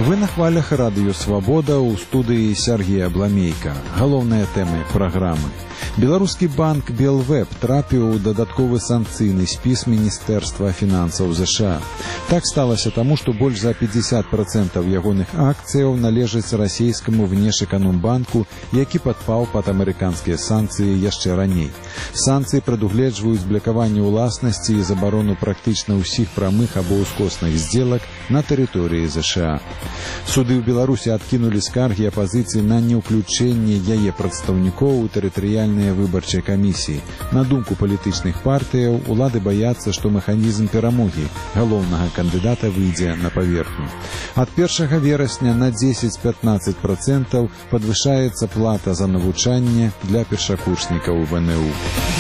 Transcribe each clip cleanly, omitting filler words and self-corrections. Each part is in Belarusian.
Вы на хвалях Радыё Свабода, у студыі Сергея Бламейка. Галоўныя тэмы праграмы. Беларускі банк Белвеб трапіў у дадатковы санкцыйны спіс Міністэрства фінансаў ЗША. Так сталася таму, што больш за 50% ягоных акцыяў належаць расійскаму Внешэканомбанку, які падпаў пад амерыканскія санкцыі яшчэ раней. Санкцыі прадугледжваюць блакаванне ўласнасці і забарону практычна ўсіх прамых або ускосных здзелак на тэрыторыі ЗША. Суды ў Беларусі адкінулі скаргі апазіцыі на неўключэнне яе прадстаўнікоў у тэрытарыяльныя выбарчай камісіі. На думку палітычных партыяў, улады баяцца, што механізм перамогі галоўнага кандыдата выйдзе на паверхню. Ад 1 верасня на 10-15% падвышаецца плата за навучанне для першакурснікаў ВНУ.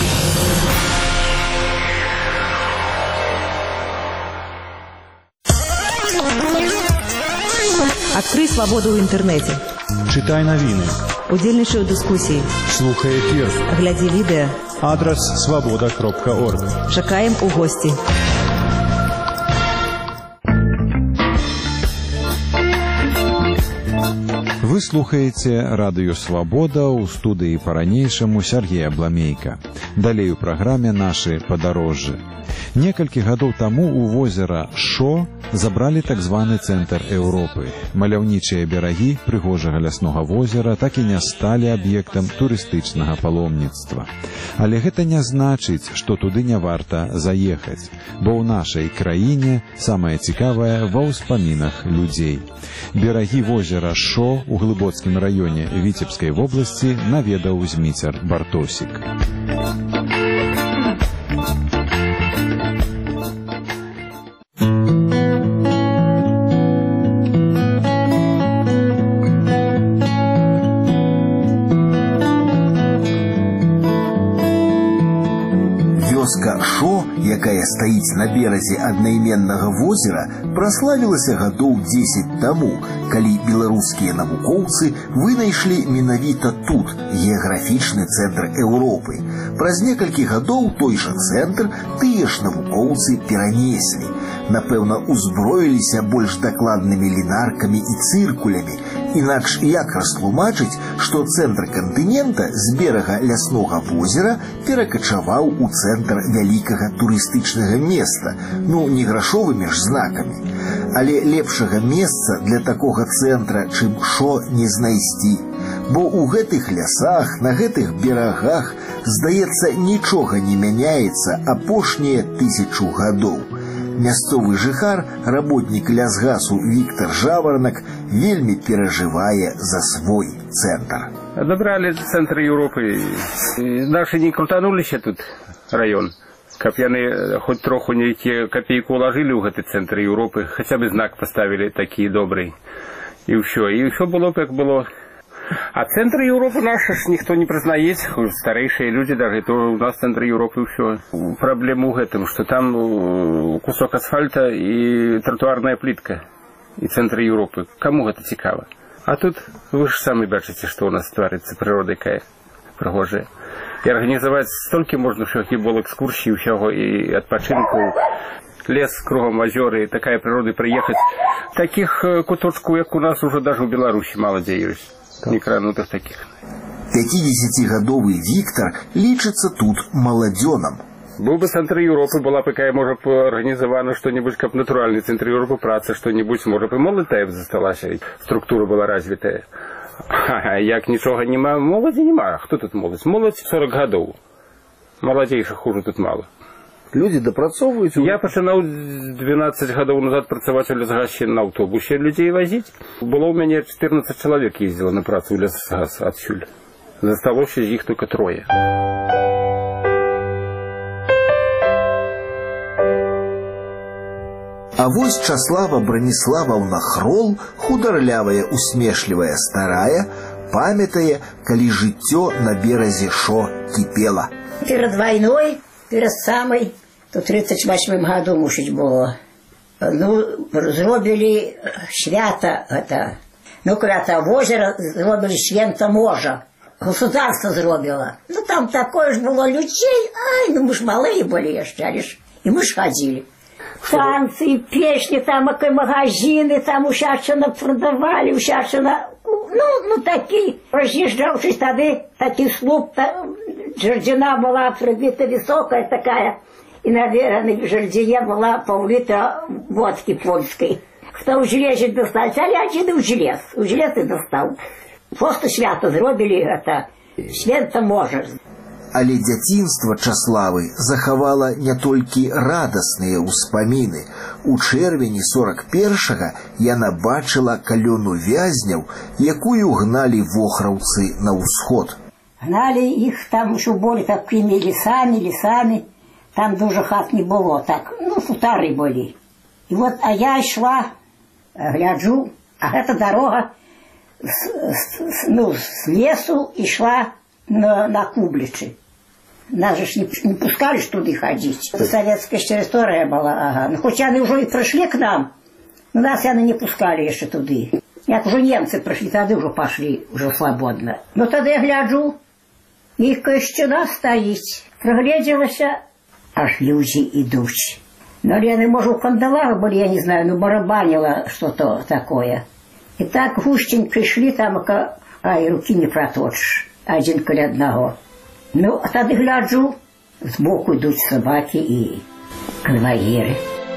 Адкрый свабоду ў інтэрнэце. Чытай навіны. Удзельнічай у дыскусіі. Слухай эфір. Глядзі відэа. Адрас свабода.орг. Чакаем у госці. Вы слухаеце Радыё Свабода, у студыі па-ранейшаму Сергея Бламейка. Далей у праграме нашы падарожжы. Некалькі гадоў таму у возера Шо забралі так званы цэнтр Еўропы. Маляўнічыя берагі прыгожага ляснога возера так і не сталі аб'ектам турыстычнага паломніцтва. Але гэта не значыць, што туды не варта заехаць, бо ў нашай краіне самае цікавае ва ўспамінах людзей. Берагі возера Шо у Глыбоцкім раёне Віцебскай вобласці наведаў Зміцер Бартосік. Вёска Шо, якая стаіць на беразе аднайменнага возера, праславілася гадоў 10 таму, калі беларускія навукоўцы вынайшлі менавіта тут геаграфічны цэнтр Еўропы. Праз некалькі гадоў той жа цэнтр тыя ж навукоўцы перанеслі. Напэўна, узброіліся больш дакладнымі лінаркамі і цыркулямі. Інакш як растлумачыць, што цэнтр кантынента з берага ляснога возера перакачаваў у цэнтр вялікага турыстычнага места, не грашовымі ж знакамі. Але лепшага месца для такога цэнтра, чым Шо, не знайсці. Бо ў гэтых лясах, на гэтых берагах, здаецца, нічога не мяняецца апошнія 1000 гадоў. Мясцовы жыхар, работнік лясгасу Віктор Жаварнак, вельмі перажывае за свой цэнтр. Адабралі цэнтр Еўропы. Нашы не крутануліся тут раён, каб яны хоць троху нейкія капейку ўлажылі ў гэты цэнтр Еўропы, хаця бы знак паставілі такі добрый. І ўсё было б як было. А центр Европы наш ніхто не прызнаюць, старэйшыя людзі, даже то у нас центр Европы ўсё. Праблема ў гэтым, што там кусок асфальта і тротуарная плітка. І центр Европы. Каму гэта цікава? А тут вы ж самі бачыце, што у нас тварыцца, прырода якая прыгожая. І арганізаваць столькі можна ўсяго бол экскурсій, ўсяго і адпачынку. Лес, кругом азёры, такая прырода прыехаць. Такіх куточкаў, як у нас, уже даже ў Беларусі мала дзе ёсць. Некранутых таких. 50-гадовы Віктор лічыцца тут маладзёнам. Был бы центр Европы, была б якая, можа б, арганізавана што-небудзь, каб натуральны центр Европы, праца што-небудзь, можа б, і моладзь б засталася, структура была развітая. Як нічога нема, моладзі нема. Хто тут моладзь? Моладзь 40 гадоў. Маладзейшых уже тут мала. Людзі дапрацоўваюць. Я пачынаў 12 гадоў назад працаваць у лясгасе на аўтобусе, людзей вазіць. Было ў мяне 14 чалавек ездзіла на працу ў лясгас адсюль. Засталося з іх толькі 3. А вось Часлава Браніславаўна Хрол, хударлявая, усмешлівая старая, памятае, калі жыццё на беразе Шо кіпела. Перад вайной, перед самой, то 38 году мусить было. Зробили свято это. Когда озеро зробили свято можа. Государство зробило. Там такое ж было людей. Мы ж малые были еще, и мы ж ходили. Танцы, песни, там магазины, там усячено продавали, усячено, ну, такие. Разъезжавшись тогда, таких слуг, жердина была пробита высокая такая, и, наверное, в жердине была пол-литра водки польской. Кто у железі достал, взяли один у желез и достал. Просто свято зробили это, свято можа. Але дзяцінства Чаславы захавала не толькі радасныя ўспаміны. У чэрвені 41-га яна бачыла калёну вязняў, якую гналі вохраўцы на ўсход. Гнали их там еще более такими лесами. Там дуже хат не было, так, ну, футары были. И вот, а я шла, гляджу, а эта дорога с лесу и шла на Кубличи. Нас же не пускали ж туды ходить. Советская территория была, ага. Ну, хоть они уже и пришли к нам, но нас они не пускали еще туды. Як уже немцы пришли, тогда уже пошли, уже свободно. Но тогда я гляджу, их стена стоит. Прогляделась, аж люди идут. Но они, может, в кандалах были, я не знаю, ну, барабанило что-то такое. И так густенько шли, там, и руки не проточишь, один коли одного. Ну, а тогда гляджу, сбоку идут собаки и конвоиры.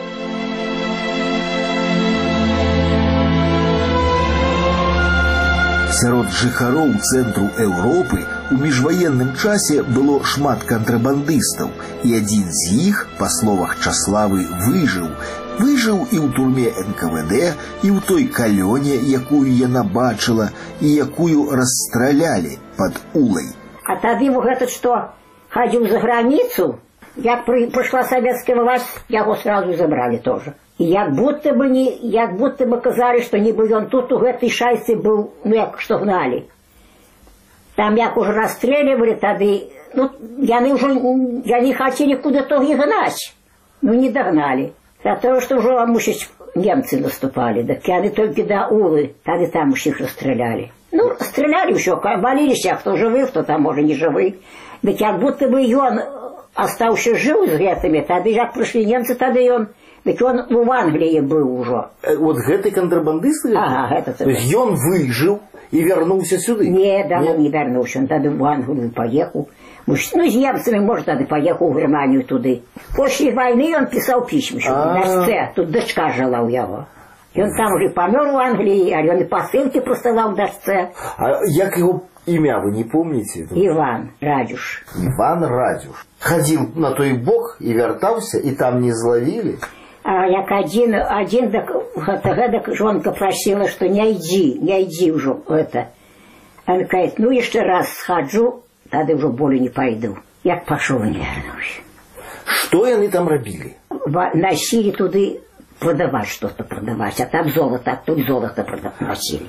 Сярод жыхароў цэнтру Еўропы у міжваенным часе было шмат кантрабандыстаў, і адзін з іх, па словах Чаславы, выжыў і ў турме НКВД, і ў той калёне, якую яна бачыла, і якую расстралялі пад Улай. А тады вот этот, что ходил за границу, как пришла советская власть, его сразу забрали тоже. И как будто бы казали, что не был он тут, у этой шайцы был, ну, як что гнали. Там як уже расстреливали тогда, ну, я не хотели куда-то их гнать, ну, не догнали. За то, что уже мусить немцы наступали, да они только до Улы, тогда там уж их расстреляли. Ну, стреляли еще, валились, а кто живый, кто там, может, не живый. Да как будто бы и он остался жив с гэтыми, тогда как пришли немцы, тогда и он, так он в Англии был уже. Вот гэты контрабандист? Ага, это. То есть он выжил и вернулся сюда? Нет, да, он не вернулся, он тогда в Англию поехал. Ну, с немцами, может, тогда поехал в Германию туда. После войны он писал письма еще, на досце, тут дочка жила у его. И он там уже помер в Англии, а он и посылки посылал в досце. А як его имя вы не помните? Иван Радюш. Иван Радюш. Ходил на той бок и вертался, и там не зловили? А як один так жонка просила, что не иди уже это. Он говорит, ну еще раз схожу, тогда уже более не пойду. Як пошел, не вернусь. Что они там робили? Носили туда продавать что-то, а там золото, а тут золото носили.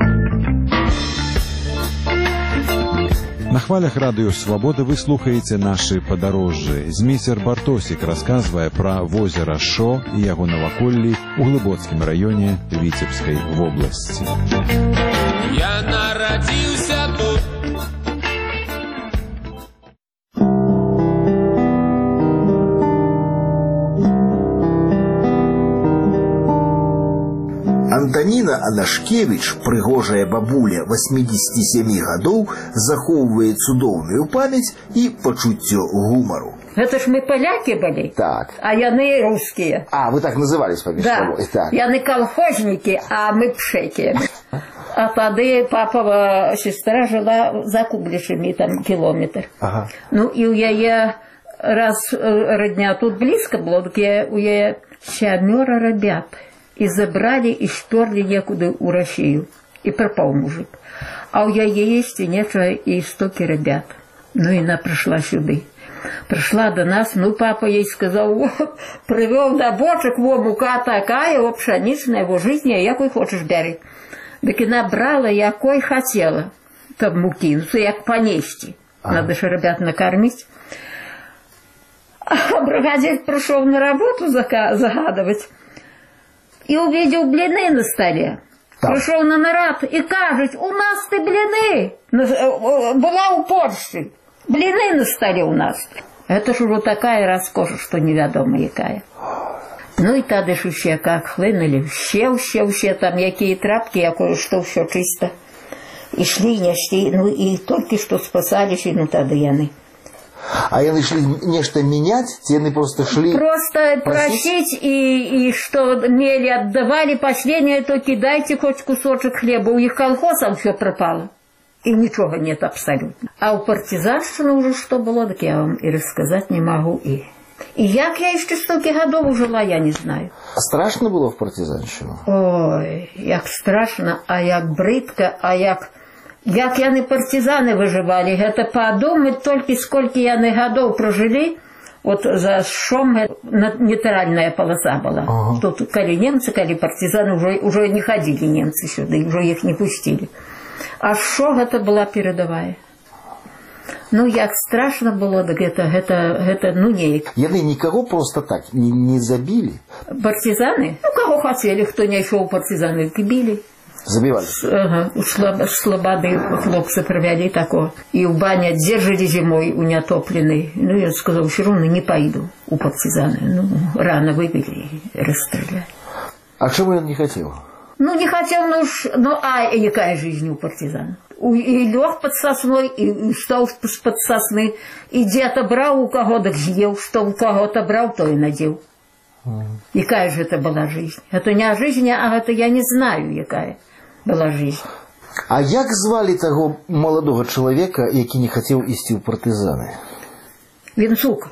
На хвалях радыё Свабода вы слухаеце нашы падарожжы. Змейцер Бартосік расказвае пра возера Шо і яго наваколлі ў Глыбоцкім раёне Віцебскай вобласці. Я нарадзіўся тут. Антаніна Анашкевіч, прыгожая бабуля 87 гадоў, захоўвае цудоўную памяць і пачуццё гумару. Это ж мы поляки были, так. А яны русские. А, вы так назывались поміж собой? Да, яны колхозники, а мы пшеки. А тады папова сестра жила за Кубличами, там километр. Ага. Ну и у яе раз родня тут близко было, где у яе 7 ребят. И забрали, и шперли некуда у Россию. И пропал мужик. А у яе есть и нет, и 100 ребят. Ну и она пришла сюда. Пришла до нас, ну папа ей сказал, привел до бочек, во мука такая, во пшеничная, во жизни, а якой хочешь бери. Так и набрала, якой хотела, там муки, ну як понести. Надо же ребят накормить. А бригадир пришел на работу загадывать. И увидел блины на столе. Так. Пришел на нарад и кажет, у нас ты блины. Была у Польши. Блины на столе у нас. Это ж уже такая роскошь, что неведомо якая. Ну і тады ж усе как хлынули, усе там якія трапки, якое што ўсё чыста. Ішлі, няшлі, ну і толькі што спасаліся, ну тады яны. А яны шли нечто менять, те яны просто шли... Просто просить, и что мели отдавали, последнее, то кидайте хоть кусочек хлеба. У их колхозом все пропало. И ничего нет абсолютно. А у партизанщины уже что было, так я вам и рассказать не могу. И як я еще столько годов жила, я не знаю. Страшно было в партизанщину? Ой, як страшно, а як бридко, а як яны партизаны выживали. Это подумать только, сколько яны годов прожили. Вот за шом нейтральная полоса была. Ага. Тут коли немцы, коли партизаны, уже не ходили немцы сюда, уже их не пустили. А шо это была передовая? Ну, як страшно было, так это ну, не... Яны никого просто так не забили? Партизаны? Ну, кого хотели, кто не шел партизаны, били. Забивали? Ага, слободы хлопцы провели такое. И в бане держали зимой у неотопленной. Ну, я сказал, все равно не пойду у партизаны. Ну, рано выбили и расстреляли. А чего он не хотел? Ну, не хотел, и какая жизнь у партизан? И лег под сосной, и встал под сосны, и где-то брал у кого-то, съел, что у кого-то брал, то и надел. И какая же это была жизнь? Это не жизнь, а это я не знаю, какая была жизнь. А як звали того молодого человека, який не хотел идти в партизаны? Винцук.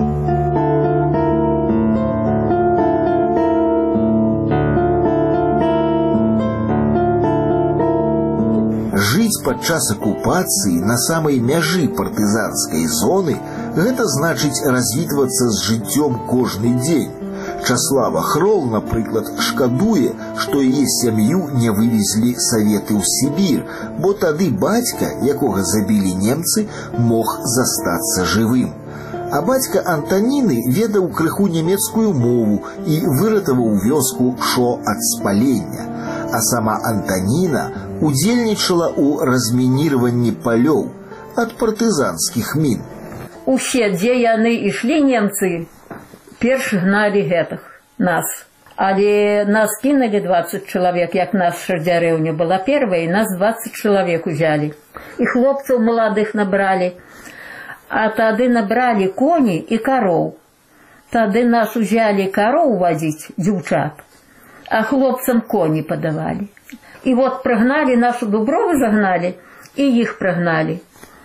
Жыць падчас акупацыі на самай мяжы партызанскай зоны – гэта значыць развітвацца з жыццём кожны дзень. Часлава Хрол, напрыклад, шкадуе, што яе сям'ю не вывезлі саветы ў Сібір, бо тады бацька, якога забілі немцы, мог застацца жывым. А бацька Антаніны ведаў крыху нямецкую мову і выратаваў вёску Шо ад спалення. А сама Антаніна удзельнічала ў размінірванні палёў ад партызанскіх мін. Усе, дзе яны ішлі немцы, перш гналі гэтых, нас. Але нас кинули 20 человек, як наша деревня была первая, и нас 20 человек взяли. И хлопцев молодых набрали. А тады набрали кони и коров. Тады нас взяли коров водить, девчат. А хлопцам кони подавали. И вот прогнали, нашу Дуброву загнали, и их прогнали.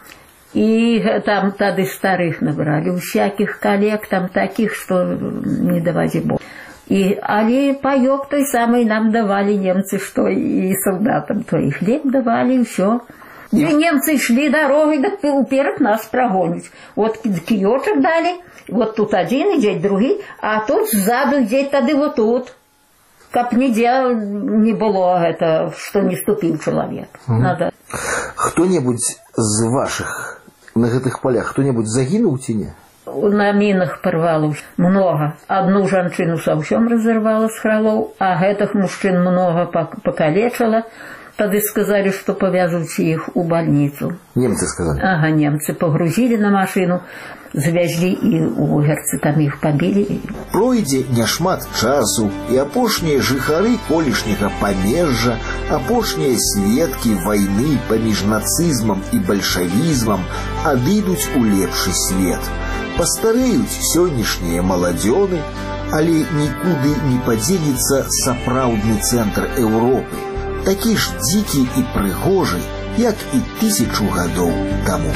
И там тады старых набрали, у всяких коллег там таких, что не давайте Бог. Але паёк той самый нам давали немцы, что и солдатам, то и хлеб давали, и все. И немцы шли дорогой, да уперед нас прогонить. Вот киёчек дали, вот тут один идет, другой, а тут сзаду идет тады вот тут. Как нигде не было это, что не ступил человек. Надо. Кто-нибудь из ваших на этих полях, кто-нибудь загинул ці не? На минах порвало много. Одну женщину совсем разорвало с хралов, а этих мужчин много покалечило. Тогда сказали, что повязывайте их у больницу. Немцы сказали? Ага, немцы погрузили на машину, завезли и у герцы там их побили. Пройдзе няшмат часу, і апошнія жыхары колішняга памежжа, апошнія сведкі вайны паміж нацызмам і бальшавізмам адыдуць у лепшы свет. Пастарэюць сённяшнія маладзёны, але нікуды не падзенецца сапраўдны цэнтр Еўропы, такі ж дзікі і прыгожы, як і 1000 гадоў таму.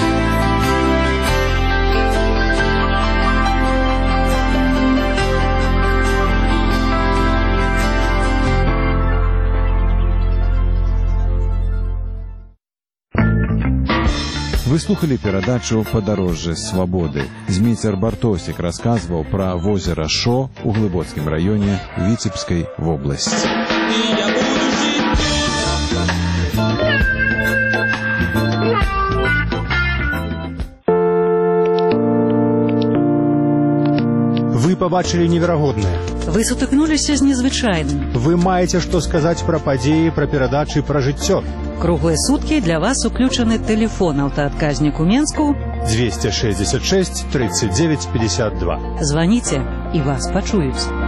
Вы слухали перадачу «Падарожжа свабоды». Змейцер Бартосік расказваў пра возера Шо ў Глыбоцкім раёне Віцебскай вобласці. Вы побачили неверагоднае. Вы сутыкнуліся з незвычайным. Вы маеце што сказаць пра падзеі, пра перадачы, пра жыццё. Круглыя суткі для вас уключаны тэлефон аўтаадказнік у Менску 266 39 52. Званіце, і вас пачуюць.